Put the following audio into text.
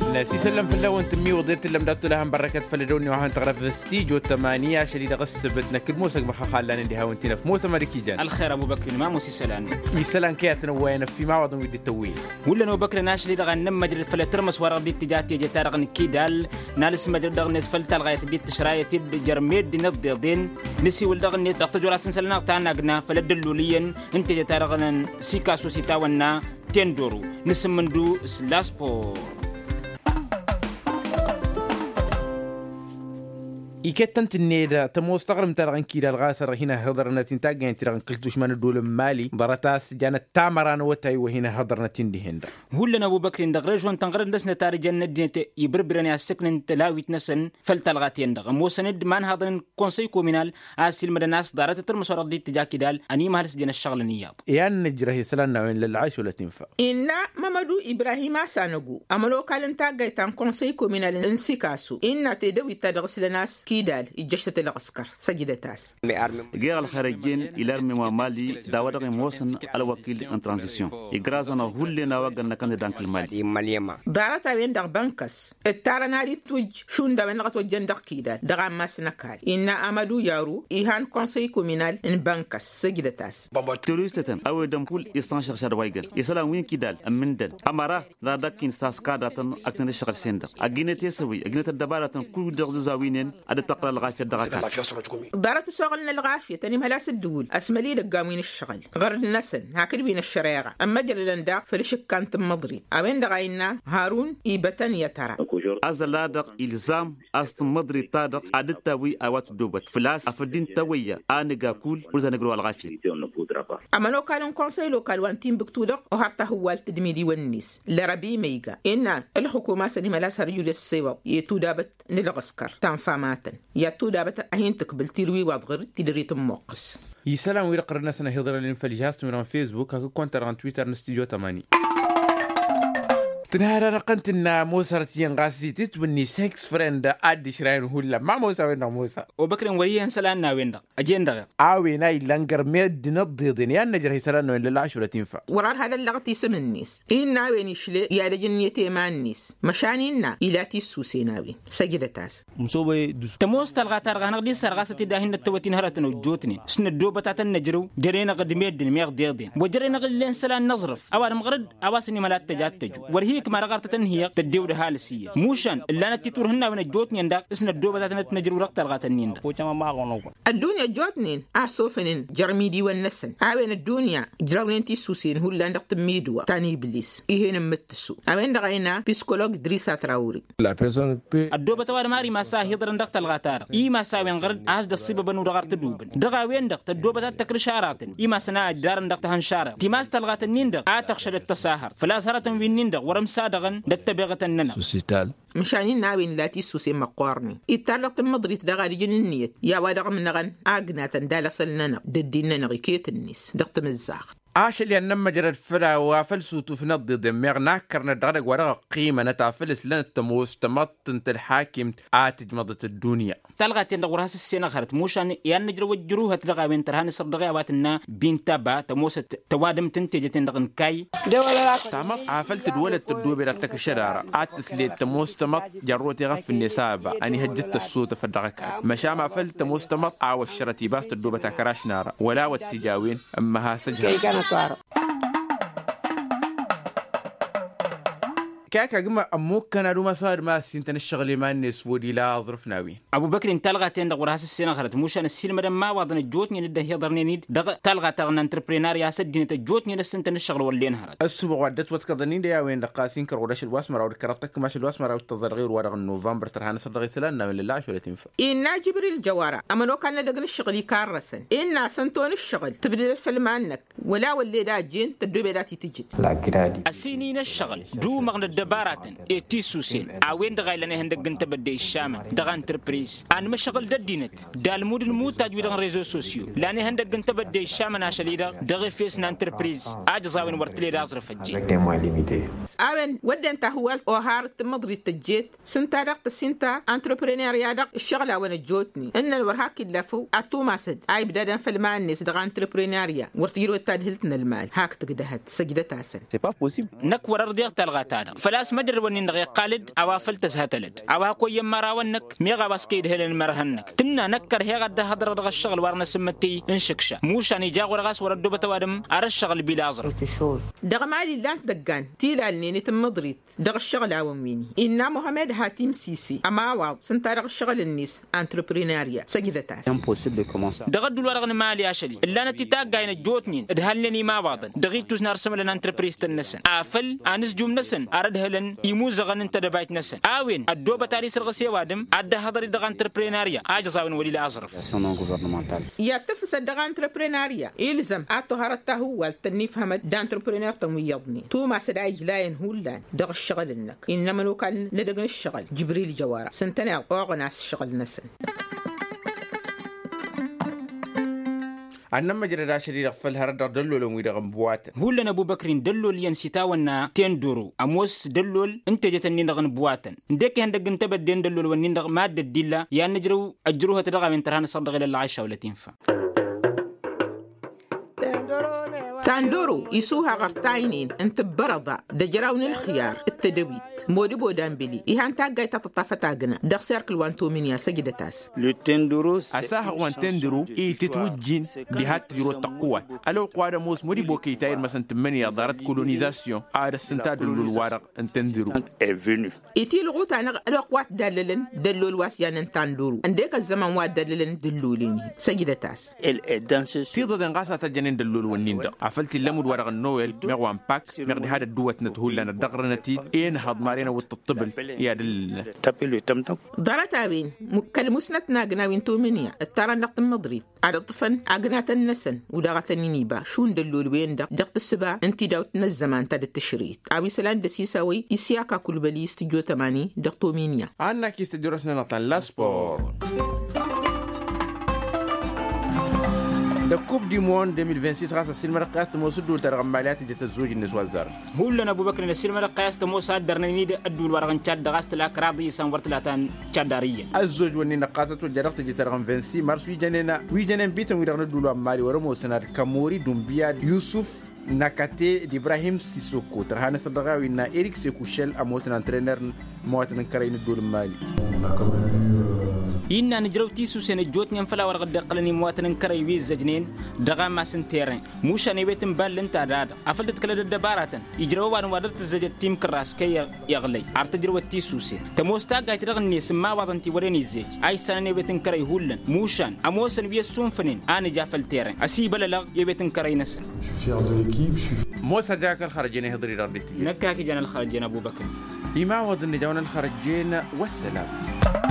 ناسي سلم في اللون تمي وضيت اللي مدت لها بركة فلدوني وهان تغرف استيجو 8 شديدة غصبتنا كل موسى بخخالان اللي هاونتينا في موسى مالكي جان الخير ابو بكر ما موسى سلام يسلان كياتنا وين في معوض ودي التوين ولا ابو بكر ناشلي دغن نم مجرد فلترمس ورا دي تجاتي جتارغن كيدال نالس مجرد دغن فلت الغايه دي تشرايه تد جرميد دي نضيدين نسي ولدغن دقتجو راسن سلنا تانا غنا فلدلوليا انت جتارغن سيكاسو سيتاونا تندورو نسمندو سلاسبو يكتنت النيدا تمو استغرم ترغن كيدا الغاسر هنا هضرنا تنتاجين ترغن كلتوش من الدول مالي براتاس جانا تامران وتاي وهنا هضرنا تندي هندا هولنا ابو بكر دغرج وان تنغرد نسنا تاري جنة يبربرني السكن تلاويت نسن فلتلغاتين دغ موسند مان هضرن كونسي كومينال اسيل مدناس دارت ترمس ردي تجاكي دال اني مهرس جن الشغل نياض يان نجره سلنا وين للعيش ولا تنفع إن مامادو إبراهيم سانغو أملو كالن تاجي تام كونسي كومينال انسيكاسو إن تدوي تدرس لناس كيدال الجشة العسكر سجدتاس غير الخارجين إلى رمي مالي داودر موسن على وكيل ان ترانزيشن يغرازنا هولنا وغنا كان دانك المالي دارتا وين دغ بانكس التارنا دي توج شون دا وين غتو جندق كيدال دغ ماسنكال إن أمادو يارو إيهان كونسي كومينال ان بانكس سجدتاس توريستتن أو دمبول يستنشر شاد وايغل يسلام وين كيدال أمندل أمارا رادكين ساسكاداتن أكتن الشغل سندر أجينة يسوي أجينة الدبارة كل دغ زاوينين أدى تقرأ الغافية الدغاكات دارت شغلنا الغافية تاني مهلاس الدول أسملي لقامين الشغل غرد النسن هاكد بين الشريعة أما جلدن دا فلشك كانت مضري أبين دغاينا هارون إيبتن يترى أزلادق إلزام أست مضري تادق أدتاوي أوات دوبت فلاس أفدين توية آنقا كول ورزا نقروا الغافية أما لو كانوا كونسي لوكال وانتين بكتودق وحتى هو التدميدي والنيس لربي ميغا إن الحكومة سني ملاس رجل السيوة يتودابت نلغسكر تنفاماتا يتودابت أهين تقبل تيروي وادغر تدريت موقس يسلام ويرقرنا سنة هضر الانفلجاست من فيسبوك هكو كونتر عن تويتر نستيجو 8 تنهار أنا قنت إن موسى رتين غاسي تتبني سكس فريند أدي شراين هولا ما موسى وين موسى وبكر ويان سلاننا وين دغ أجين دغ ناي لانجر ميد نضيضين يا نجر هي سلاننا وين للعش ولا تنفع ورار هذا اللغة يسمى الناس إننا وين يشلي يا رجل يتيما الناس مشانينا إلى تيسوسيناوي سجلتاس مصوبة تموس تلغاتار غنغ دي سرغاسة تداهن التوتين هرتن وجوتني سن الدوبة تاتن نجرو جرينا قد ميدن ميغ ديغدين وجرينا قد سلان نظرف أوار مغرد أواسني ملات تجات تجو ورهيك ما رغرت تنهي تديو ده هالسية موشان اللي أنا تطورهن وين الجوتني عندك اسم الدوبة تاتن نجرو رقت الغاتنين الدنيا جوتنين أسوفنين جرميدي والنسن أوين الدنيا جراوين تيسوسين هو اللي عندك تميدوا تاني إبليس إيهن متسو أوين دغينا بسكولوج دريسا تراوري الدوبة توار ماري ما ساه يضرن دغت الغاتار إي ما ساوين غرد عاش دصيبة بنو رغرت دوبن دغا وين دغت الدوبة تكر شاراتن إي ما سنا دارن دغت هنشارة تيماس تلغاتنين دغ آتخشل التساهر فلا سارتن وين دغ ورمسا دغن دتبغة الننا سوسيتال مشانين ناوين لا تيسوسي مقارني إتالق مضريت دغا رجل النيت يا وادغ من نغن أغناتا دالصلنا ددينا نغيكيت النيس دغت مزاخ عاش اللي أنما جرد فلا وفلسوتو في نضي دميغ ناكرنا درق ورغ قيمة نتعفلس لنا التموس تمطنت الحاكم آتج مضت الدنيا تلغات يندغ رهاس السنة خرت موشان يان نجر وجروها تلغا وين ترهاني صدغي واتنا بين تابا تموس توادم تنتج تندغن كاي تمط عافلت دولة تردوبي لتك الشرارة آتسلي تموس تمط جروتي غف النسابة أني هجدت الصوت فدغك مشام عفلت تموس تمط عاو الشرتي باس تردوبة كراش نارا ولا والتجاوين أما ها سجها كاكا جمع أموك كان روما صار ما سنتن الشغل ما الناس ودي لا ظرف ناوي أبو بكر تلغى تندغ ورهاس السنة خرت موشان السيل مدام ما وضن الجوتني نده يضرني نيد دغ تلغى تغن انتربرينار يا سجن الجوتني لسنتن الشغل واللين هرت السبوع ودت وتكذنين ديا وين دقاسين كرودش الواسمر أو كرتك ماش الواسمر أو التزرغير ورق نوفمبر ترهان صدقي سلنا من اللاش ولا تنفع إن جبريل الجوارة أما لو كان دغن الشغل يكرسن إن سنتون الشغل تبدل الفيلم عنك ولا واللي دا جين تدوبي دا تيجي لا كرادي السنين الشغل دو مغن دباراتن تيسوسين أوين دغايلنا هندق انت بدي الشام دغ انتربريز أنا مشغل ددينت دالمود الموت تجويد عن ريزو سوسيو لاني هندق انت بدي الشام ناشليدا دغ فيسنا انتربريز أجزاوين ورتلي رازر فجي أوين ودي انت هو وهارت مضري تجيت سنتا دغت سنتا انتربرينيريا دغ الشغل أوين الجوتني إن الورهاك اللفو أتو ماسد أي بدادا فالمان نيس دغ انتربرينيريا ورتيرو التادهلتنا المال هاك تقدهت سجدتها سن نكور أرضيق تلغى تادا فلاس مدر ونين دغ قالد اوافل تسهتلد اوا كو يمراونك ميغا باسكيد هلن مرهنك تنا نكر هي غد هدر دغ الشغل ورنا سمتي انشكشه موشان يجاغور غاس وردو بتوادم ار الشغل بلا ازر دغ مالي لانت دغان تيلالني تمضريت دغ الشغل عوميني إن محمد هاتيم سيسي أما واض سنتارغ الشغل الناس انتربريناريا سجدتاس دغد الورغن مالي اشلي الا نتي تاغاين جوتنين ادهلني ما واضن دغيتوس نرسم لنا انتربريست النسن افل انس جوم نسن اردهلن يموزغن انت دبايت نسن اوين الدوبه تاريس الغسي وادم اد هضر دغ انتربريناريا اجزاون ولي ازرف يا تفس دغ انتربريناريا يلزم اتهرته هو التنيف همد دا انتربرينار تمويضني تو ما سداي لاين هولان دغ الشغل انك انما لو كان لدغن الشغل جبريل جوارة سنتنا اوغناس الشغل نسن أنما جرى شرير قفل هرد دلول ويدغم بواتن هو لنا أبو بكر دلول ينسيتاونا تندورو أموس دلول أنت جتني نغن بواتن ندك هندق انت بدين دلول ونندغ مادة ديلا يا نجرو أجروها تدغى من ترهان صدق إلى العيشة ولا تنفع تاندورو يسوها غرتاينين انت برضا دجراون الخيار التدويت مودي بودان بلي إيهان تاقاي تتطافتاقنا دق سيركل وانتو منيا سجدتاس أساها وانتندرو تتوجين بهات جرو التقوات ألو قوارا موس مودي بوكي تاير مثلا تمنيا دارت كولونيزاسيون آر السنتاد الوارق انتندرو إيتي لغوتانا ألو قوات دللن دلول واسيان تاندورو عندك الزمان واد دللن دلوليني سجدتاس تيضا دنغاسا تجنين دلول ونيندا عفلت اللمود ورق النويل مغوان باك مغدي هذا الدوات نتهول لنا دقرنتي إين هاد مارينا والتطبل يا دل تبلو تمتم دارتابين كلمسنت ناقناوين تومنيا التارا نقط مضريد على الطفن عقنات النسن وداغتني نيبا شون دلول وين دق السبا انتي داوتنا الزمان تاد التشريط أبي سلان دسيساوي يسياكا كل بلي استجو تماني دق تومينيا أنا كيس درسنا نطن لاسبور الكوب دي موند 2026 خاصة السينما رقاست موسود وترغم ماليات جت الزوج النسوة الزار هو لنا أبو بكر السينما رقاست موساد درنيد الدول ورغن تشاد غاست لاك راضي سنورت لاتان تشادارية الزوج وني نقاست وجرقت جت ترغم 26 مارس ويجننا بيتم ويرغن الدول مالي ورمو سنار كاموري دومبيا يوسف نكاتي إبراهيم سيسوكو ترهان صدقاوي إن إريك سيكوشل أموسن انترينر مواطن كرين الدول مالي إننا نجرو تيسو سنة جوتني انفلا ورغد قلني مواطن كري ويز زجنين دغا ما سنتيرين موشا نيبيتن بالن تاداد افلت كلا دباراتن يجرو وان ودت زجت تيم كراس كي يغلي ارتجرو تيسو سي تموستا غايت رغني سما وادنتي وريني زيج اي سنه نيبيتن كري هولن موشان اموسن ويسون فنين انا جافل تيرين اسي بللا يبيتن كري نسن موسى جاك الخرجين هضري ربيتي نكاكي جانا الخرجين ابو بكر إما وضن جانا الخرجين والسلام